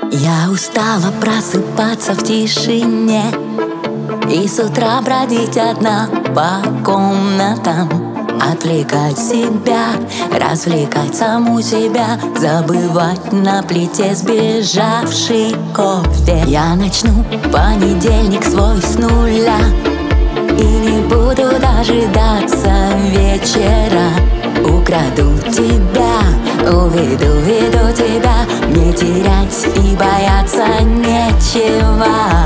Я устала просыпаться в тишине и с утра бродить одна по комнатам, отвлекать себя, развлекать саму себя, забывать на плите сбежавший кофе. Я начну понедельник свой с нуля и не буду дожидаться вечера. Украду тебя, уведу тебя, мне терять и бояться нечего.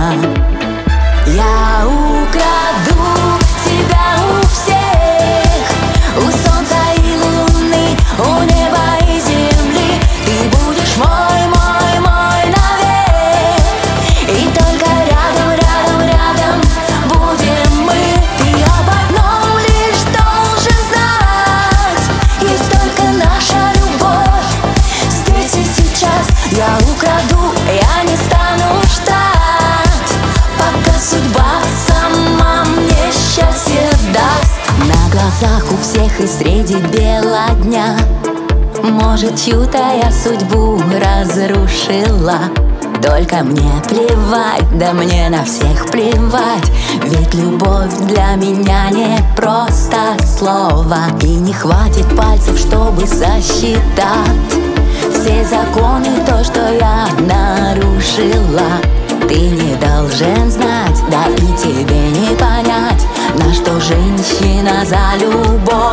Я украду тебя у всех, у солнца и луны, у неба и земли. Ты будешь мой навек, и только рядом будем мы. Ты об одном лишь должен знать: есть только наша любовь здесь и сейчас. Я украду, я не стану ждать, пока судьба сама мне счастье даст. На глазах у всех и среди бела дня, может, чью-то я судьбу разрушила. Только мне плевать, да мне на всех плевать, ведь любовь для меня не просто слово, и не хватит пальцев, чтобы сосчитать все законы, то, что я нарушила. Ты не должен знать, да и тебе не понять, на что женщина за любовь